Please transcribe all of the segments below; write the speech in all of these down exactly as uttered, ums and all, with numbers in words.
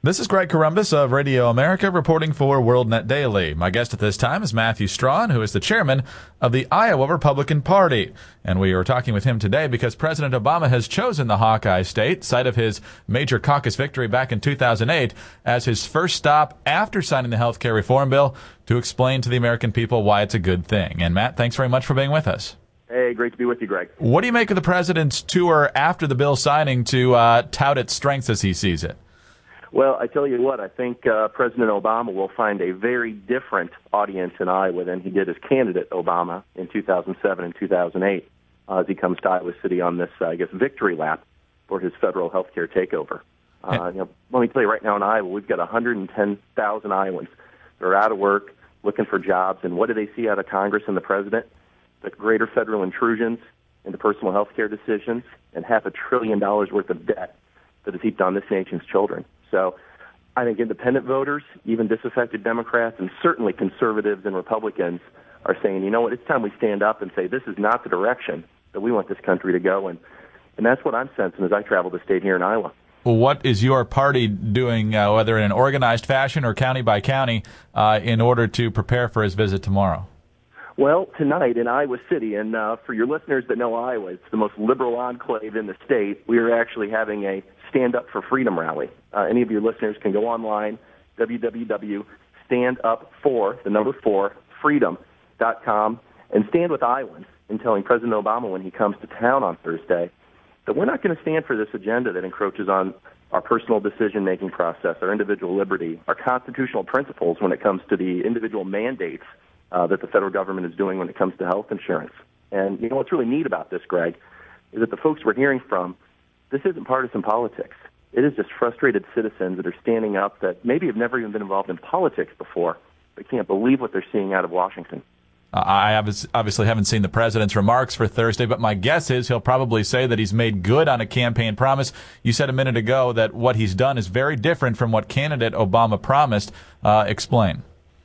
This is Greg Corombos of Radio America reporting for WorldNet Daily. My guest at this time is Matthew Strawn, who is the chairman of the Iowa Republican Party. And we are talking with him today because President Obama has chosen the Hawkeye State, site of his major caucus victory back in two thousand eight, as his first stop after signing the health care reform bill to explain to the American people why it's a good thing. And Matt, thanks very much for being with us. Hey, great to be with you, Greg. What do you make of the president's tour after the bill signing to uh, tout its strengths as he sees it? Well, I tell you what, I think uh, President Obama will find a very different audience in Iowa than he did as candidate Obama in two thousand seven and two thousand eight uh, as he comes to Iowa City on this, uh, I guess, victory lap for his federal health care takeover. Uh, you know, let me tell you right now in Iowa, we've got one hundred ten thousand Iowans that are out of work, looking for jobs, and what do they see out of Congress and the president? The greater federal intrusions into personal health care decisions and half a trillion dollars worth of debt that is heaped on this nation's children. So I think independent voters, even disaffected Democrats, and certainly conservatives and Republicans are saying, you know what, it's time we stand up and say this is not the direction that we want this country to go. And, and that's what I'm sensing as I travel the state here in Iowa. Well, what is your party doing, uh, whether in an organized fashion or county by county, uh, in order to prepare for his visit tomorrow? Well, tonight in Iowa City, and uh, for your listeners that know Iowa, it's the most liberal enclave in the state. We are actually having a Stand Up for Freedom rally. Uh, any of your listeners can go online, w w w dot stand up for, the number four, freedom dot com, and stand with Iowans in telling President Obama when he comes to town on Thursday that we're not going to stand for this agenda that encroaches on our personal decision-making process, our individual liberty, our constitutional principles when it comes to the individual mandates uh, that the federal government is doing when it comes to health insurance. And you know what's really neat about this, Greg, is that the folks we're hearing from, this isn't partisan politics. It is just frustrated citizens that are standing up that maybe have never even been involved in politics before, but can't believe what they're seeing out of Washington. Uh, I obviously haven't seen the president's remarks for Thursday, but my guess is he'll probably say that he's made good on a campaign promise. You said a minute ago that what he's done is very different from what candidate Obama promised. Uh, explain.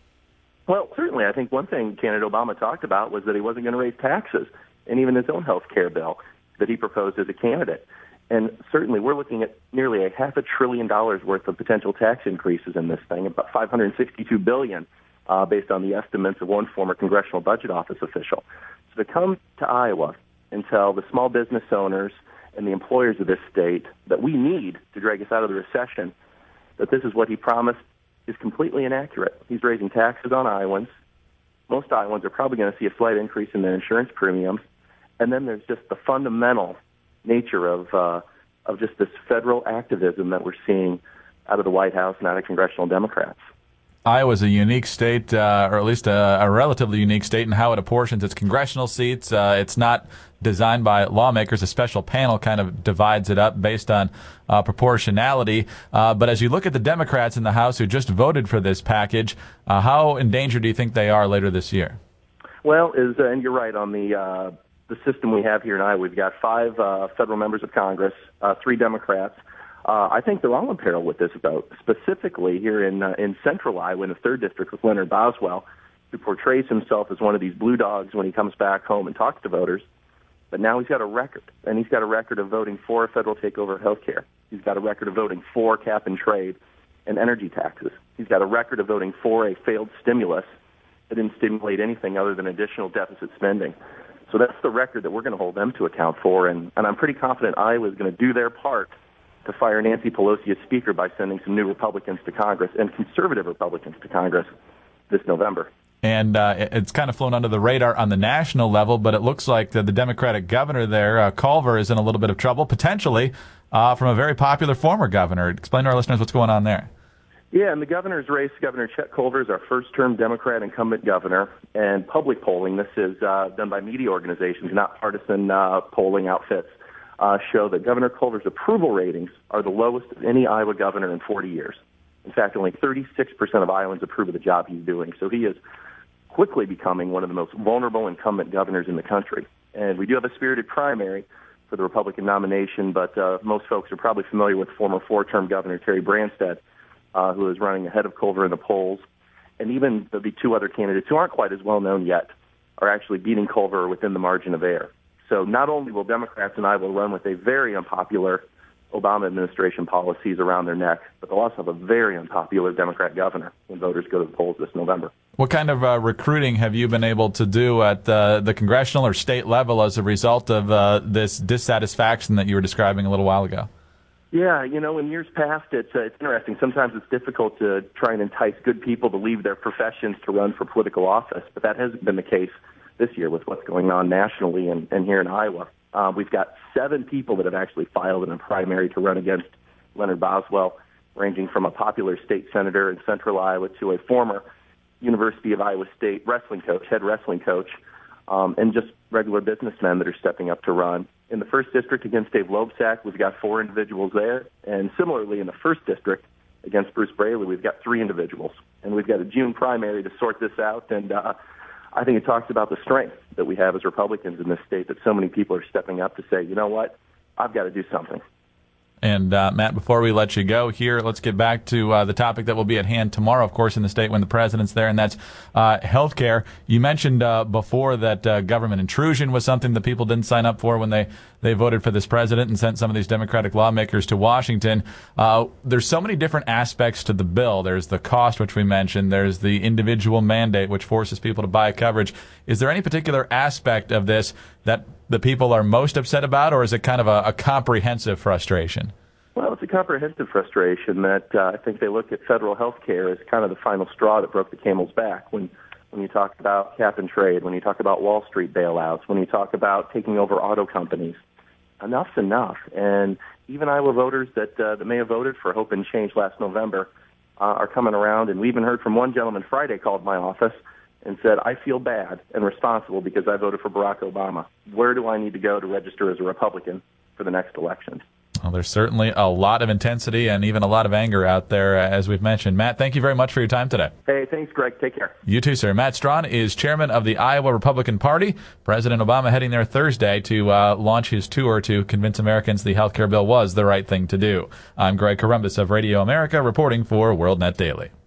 Well, certainly. I think one thing candidate Obama talked about was that he wasn't going to raise taxes, and even his own health care bill that he proposed as a candidate. And certainly we're looking at nearly a half a trillion dollars worth of potential tax increases in this thing, about five hundred sixty-two billion dollars uh, based on the estimates of one former Congressional Budget Office official. So to come to Iowa and tell the small business owners and the employers of this state that we need to drag us out of the recession, that this is what he promised, is completely inaccurate. He's raising taxes on Iowans. Most Iowans are probably going to see a slight increase in their insurance premiums. And then there's just the fundamental nature of uh, of just this federal activism that we're seeing out of the White House and out of congressional Democrats. Iowa's a unique state, uh, or at least a, a relatively unique state in how it apportions its congressional seats. Uh, it's not designed by lawmakers. A special panel kind of divides it up based on uh, proportionality. Uh, but as you look at the Democrats in the House who just voted for this package, uh, how in danger do you think they are later this year? Well, is uh, and you're right on the uh, the system we have here in Iowa. We've got five uh, federal members of Congress, uh, three Democrats. Uh, I think they're all in peril with this vote, specifically here in uh, in central Iowa in the third district with Leonard Boswell, who portrays himself as one of these blue dogs when he comes back home and talks to voters. But now he's got a record, and he's got a record of voting for a federal takeover of health care. He's got a record of voting for cap and trade and energy taxes. He's got a record of voting for a failed stimulus that didn't stimulate anything other than additional deficit spending. So that's the record that we're going to hold them to account for, and, and I'm pretty confident Iowa is going to do their part to fire Nancy Pelosi as Speaker by sending some new Republicans to Congress and conservative Republicans to Congress this November. And uh, it's kind of flown under the radar on the national level, but it looks like the, the Democratic governor there, uh, Culver, is in a little bit of trouble, potentially uh, from a very popular former governor. Explain to our listeners what's going on there. Yeah, in the governor's race, Governor Chet Culver is our first-term Democrat incumbent governor, and public polling, this is uh, done by media organizations, not partisan uh, polling outfits, Uh, show that Governor Culver's approval ratings are the lowest of any Iowa governor in forty years. In fact, only thirty-six percent of Iowans approve of the job he's doing. So he is quickly becoming one of the most vulnerable incumbent governors in the country. And we do have a spirited primary for the Republican nomination, but uh, most folks are probably familiar with former four-term Governor Terry Branstad, uh, who is running ahead of Culver in the polls. And even the two other candidates who aren't quite as well known yet are actually beating Culver within the margin of error. So not only will Democrats in Iowa run with a very unpopular Obama administration policies around their neck, but they'll also have a very unpopular Democrat governor when voters go to the polls this November. What kind of uh, recruiting have you been able to do at uh, the congressional or state level as a result of uh, this dissatisfaction that you were describing a little while ago? Yeah, you know, in years past, it's uh, it's interesting. Sometimes it's difficult to try and entice good people to leave their professions to run for political office, but that hasn't been the case this year with what's going on nationally and, and here in Iowa. Uh, we've got seven people that have actually filed in a primary to run against Leonard Boswell, ranging from a popular state senator in central Iowa to a former University of Iowa State wrestling coach, head wrestling coach, um, and just regular businessmen that are stepping up to run. In the first district against Dave Loebsack, we've got four individuals there. And similarly, in the first district against Bruce Braley, we've got three individuals. And we've got a June primary to sort this out. And uh, I think it talks about the strength that we have as Republicans in this state, that so many people are stepping up to say, you know what, I've got to do something. And, uh, Matt, before we let you go here, let's get back to uh, the topic that will be at hand tomorrow, of course, in the state when the president's there, and that's uh, health care. You mentioned uh, before that uh, government intrusion was something that people didn't sign up for when they, they voted for this president and sent some of these Democratic lawmakers to Washington. Uh, there's so many different aspects to the bill. There's the cost, which we mentioned. There's the individual mandate, which forces people to buy coverage. Is there any particular aspect of this that the people are most upset about, or is it kind of a, a comprehensive frustration? Well, it's a comprehensive frustration that uh, I think they look at federal health care as kind of the final straw that broke the camel's back. When when you talk about cap and trade, when you talk about Wall Street bailouts, when you talk about taking over auto companies, enough's enough. And even Iowa voters that, uh, that may have voted for Hope and Change last November uh, are coming around. And we even heard from one gentleman Friday called my office and said, I feel bad and responsible because I voted for Barack Obama. Where do I need to go to register as a Republican for the next election? Well, there's certainly a lot of intensity and even a lot of anger out there, as we've mentioned. Matt, thank you very much for your time today. Hey, thanks, Greg. Take care. You too, sir. Matt Strawn is chairman of the Iowa Republican Party. President Obama heading there Thursday to uh, launch his tour to convince Americans the health care bill was the right thing to do. I'm Greg Corombos of Radio America, reporting for WorldNet Daily.